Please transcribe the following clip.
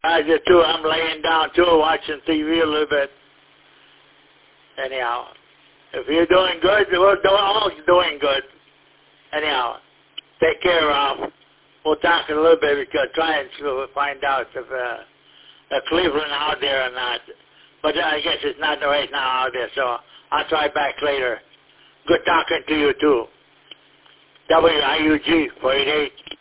I just too. I'm laying down too, watching TV a little bit. Anyhow, if you're doing good, we're all doing good. Anyhow, take care, Ralph. We'll talk in a little bit because try and find out if Cleveland out there or not. But I guess it's not right now out there, so I'll try back later. Good talking to you too. WIUG 48.